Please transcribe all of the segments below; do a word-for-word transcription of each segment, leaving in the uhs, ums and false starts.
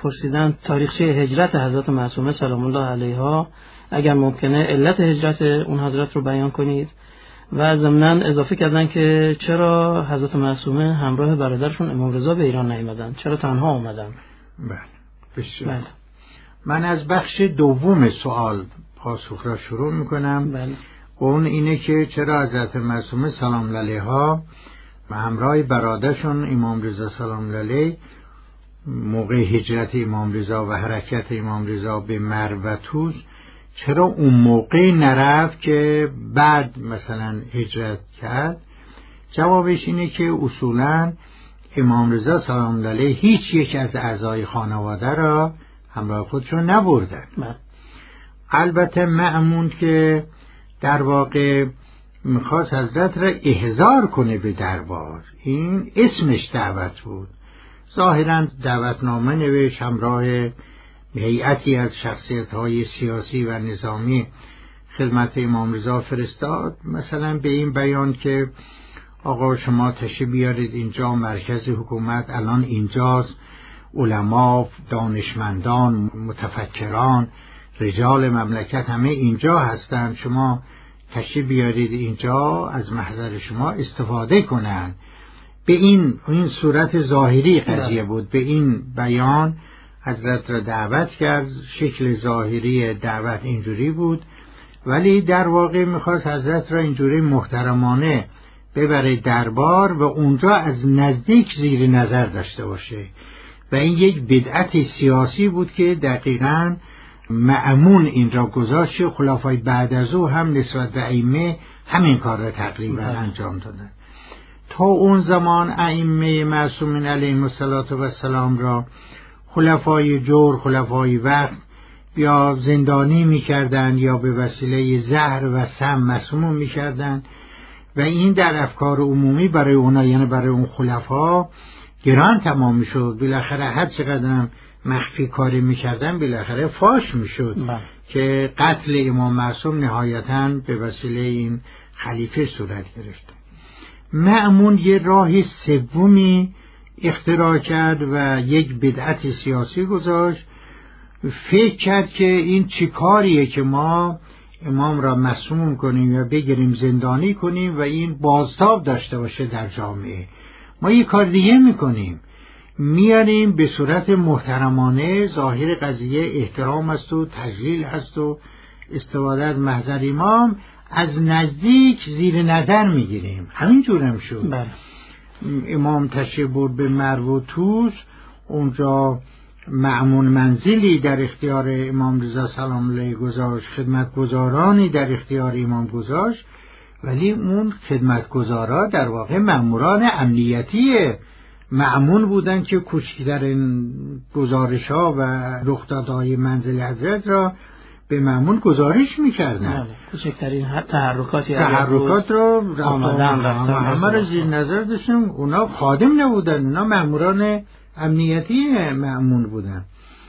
پرسیدن تاریخچه هجرت حضرت معصومه سلام الله علیها، اگر ممکنه علت هجرت اون حضرت رو بیان کنید و ضمناً اضافه کردن که چرا حضرت معصومه همراه برادرشون امام رضا به ایران نیامدن، چرا تنها اومدن. بله بسیار. بله. من از بخش دوم سوال پاسخ را شروع میکنم. بله. اون اینه که چرا حضرت معصومه سلام الله علیها و همراه برادرشون امام رضا سلام الله علیه موقع هجرت امام رضا و حرکت امام رضا به مرو و طوس چرا اون موقع نرفت که بعد مثلا هجرت کرد؟ جوابش اینه که اصولا امام رضا سلام الله علیه هیچ یک از اعضای خانواده را همراه خودشون نبردن. البته مأمون که در واقع میخواست حضرت را احضار کنه به دربار، این اسمش دعوت بود، ظاهرا دعوتنامه نوشت، همراه هیئتی از شخصیت‌های سیاسی و نظامی خدمت امام رضا فرستاد، مثلا به این بیان که آقا شما تشریف بیارید اینجا، مرکز حکومت الان اینجاست، علما، دانشمندان، متفکران، رجال مملکت همه اینجا هستن، شما تشریف بیارید اینجا از محضر شما استفاده کنن. به این این صورت ظاهری قضیه بود، به این بیان حضرت را دعوت کرد، شکل ظاهری دعوت اینجوری بود، ولی در واقع میخواست حضرت را اینجوری محترمانه ببره دربار و اونجا از نزدیک زیر نظر داشته باشه و این یک بدعت سیاسی بود که دقیقاً مأمون این را گذاشت. خلفای بعد از او هم نسبت به ائمه همین کار را تقریبا انجام دادن. تا اون زمان ائمه معصومین علیهم السلام را خلفای جور، خلفای وقت یا زندانی می‌کردند یا به وسیله زهر و سم مسموم می‌کردند و این در افکار عمومی برای اونا، یعنی برای اون خلفا، گران تمام می‌شد. بالاخره هر چقدر مخفی کاری می‌کردن بالاخره فاش می‌شد که قتل امام معصوم نهایتاً به وسیله این خلیفه صورت گرفت. مأمون یه راه سومی اختراع کرد و یک بدعت سیاسی گذاشت. فکر کرد که این چی کاریه که ما امام را مسموم کنیم یا بگیریم زندانی کنیم و این بازتاب داشته باشه در جامعه. ما یه کار دیگه میکنیم، میاریم به صورت محترمانه، ظاهر قضیه احترام است و تجلیل است و استفاده از محضر امام، از نزدیک زیر نظر میگیریم. همین جورم شد. بله. امام تشریف برد به مرو و طوس، اونجا مأمون منزلی در اختیار امام رضا سلام الله علیه گذاشت، خدمتگزارانی در اختیار امام گذاشت، ولی اون خدمتگزارا در واقع مأموران امنیتی مأمون بودن که کوچکترین گزارش‌ها و رخدادهای منزل حضرت را به مأمون گزارش می‌کردن. کوچکترین تحرکاتی تحرکات رو آمدن رفتن همه را زیر نظر داشتن. اونا خادم نبودن، اونا مأموران امنیتی مأمون بودن.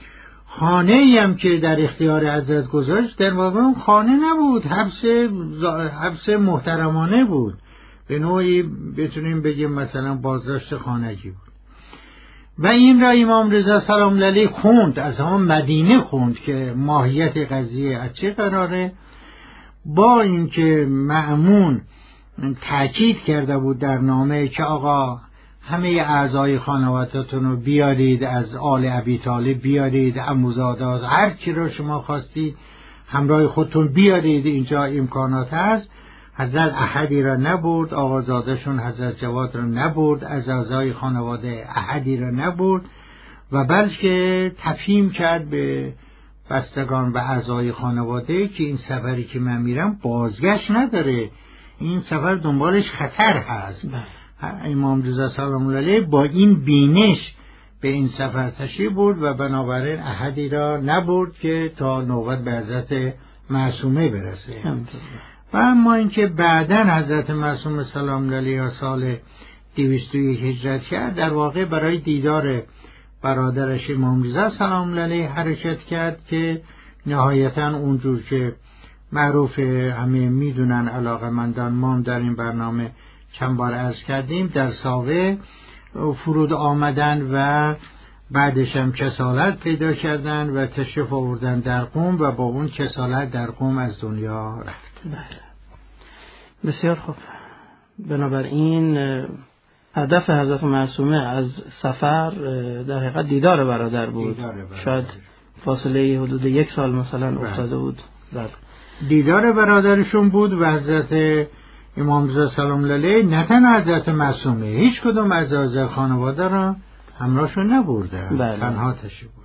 خانه‌ای هم که در اختیار حضرت گذاشت در واقع اون خانه نبود، حبس حبس محترمانه بود، به نوعی بتونیم بگیم مثلا بازداشت خانگی بود. و این را امام رضا سلام الله علیه خوند، از همون مدینه خوند که ماهیت قضیه از چه قراره. با اینکه مأمون تأکید کرده بود در نامه که آقا همه اعضای خانوادتون رو بیارید، از آل ابی طالب بیارید، عموزادات، هر کی رو شما خواستید همراه خودتون بیارید، اینجا امکانات هست. حضرت احدی را نبرد، آقازادشون حضرت جواد را نبرد، از اعضای خانواده احدی را نبرد و بلکه تفهیم کرد به بستگان و اعضای خانواده که این سفری که من میرم بازگشت نداره، این سفر دنبالش خطر هست. امام رضا سلام الله علیه با این بینش به این سفر تشریف برد و بنابراین احدی را نبرد که تا نوبت به حضرت معصومه برسه. و اما اینکه بعداً حضرت معصومه سلام الله علیه سال دویست و یک هجرت کرد، در واقع برای دیدار برادرش امام رضا سلام الله علیه حرکت کرد که نهایتاً اونجور که معروف همه میدونن علاقه‌مندان، ما هم در این برنامه چند بار عرض کردیم، در ساوه فرود آمدن و بعدش هم کسالت پیدا کردن و تشریف آوردن در قم و با اون کسالت در قم از دنیا رفت. بله. بسیار خوب. بنابراین هدف حضرت معصومه از سفر در حقیقت دیدار برادر بود. دیدار برادر. شاید فاصله حدود یک سال مثلا افتاده بود. بله. دیدار برادرشون بود و حضرت امام رضا سلام الله علیه نه تنها حضرت معصومه هیچ کدوم از اعضای خانواده را همراهشون نبرده. بله. تنها تشریف